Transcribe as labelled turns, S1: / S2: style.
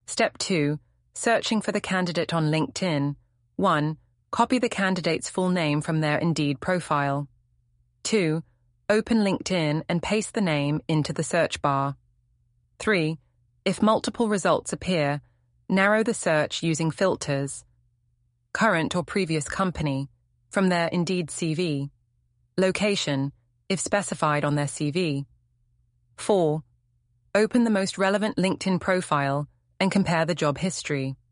S1: Step 2. Searching for the candidate on LinkedIn. 1. Copy the candidate's full name from their Indeed profile. 2. Open LinkedIn and paste the name into the search bar. 3. If multiple results appear, narrow the search using filters. Current or previous company, from their Indeed CV. Location, if specified on their CV. 4. Open the most relevant LinkedIn profile and compare the job history.